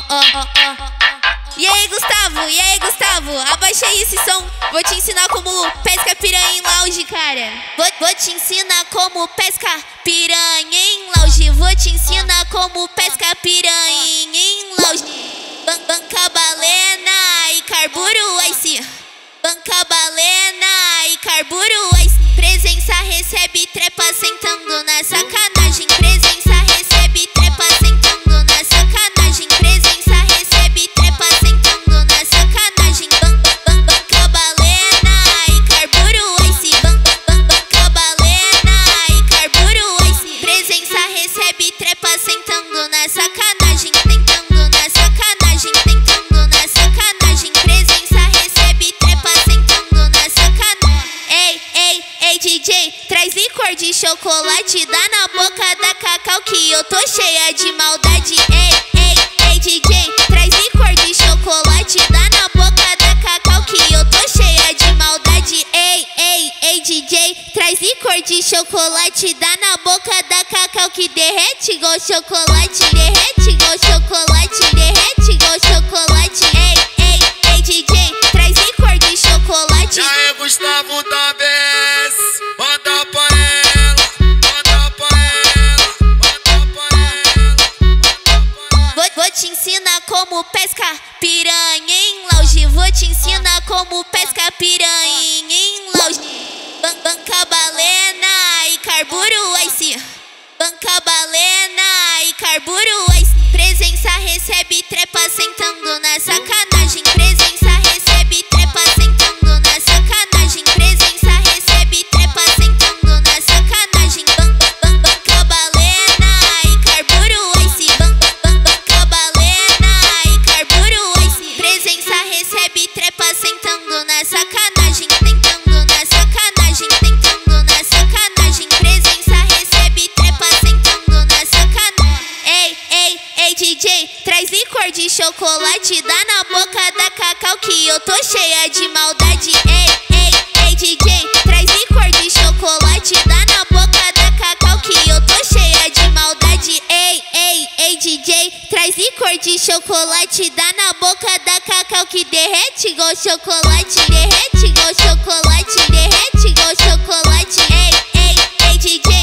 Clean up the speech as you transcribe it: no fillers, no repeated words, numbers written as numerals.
E aí, Gustavo, abaixa aí esse som. Vou te ensinar como pesca piranha em lounge, cara. Vou te ensinar como pesca piranha em lounge. Vou te ensinar como pesca piranha em lounge. Banca balena e carburo ice. Banca balena e carburo ice. Presença recebe trepa sentando na sacanagem. Presença recebe trepa sentando na sacanagem. Presença recebe trepa sentando na sacanagem. Banca balena e carburo ice. Banca balena e carburo ice. Presença recebe trepa sentando na sacanagem. Tentando na sacanagem, tentando na sacanagem. Presença recebe trepa sentando na sacanagem. Ei, DJ, traz licor de chocolate. Dá na boca da Cacau que eu tô cheia de maldade. Ei, DJ, traz licor de chocolate. Dá na boca da Cacau que eu tô cheia de maldade. Ei, DJ, traz licor de chocolate. Dá na boca da Cacau que derrete igual chocolate. Derrete igual chocolate, derrete igual chocolate. Ei, DJ, traz licor de chocolate. E aí, Gustavo da BS, manda pra ela, manda pra ela, manda pra ela. Vou te ensinar como pesca piranha em lounge. Vou te ensinar como pesca piranha em lounge. Banca balena e carburo ice. Banca balena e carburo ice. Presença recebe trepa sentando na sacanagem. Presença recebe trepa sentando na sacanagem. Presença recebe trepa sentando na sacanagem. Banca balena e carburo ice. Banca balena e carburo ice. Presença recebe trepa sentando na sacanagem. Tentando na sacanagem, tentando na sacanagem. Presença recebe trepa sentando na sacanagem. Ei, DJ, traz licor de chocolate. Dá na boca da Cacau que eu tô cheia de maldade. Ei, DJ, traz licor de chocolate. Dá na boca da Cacau que eu tô cheia de maldade. Ei, DJ, traz licor de chocolate. Dá na boca da Cacau que derrete igual chocolate. Derrete igual chocolate, derrete igual chocolate. Ei, DJ.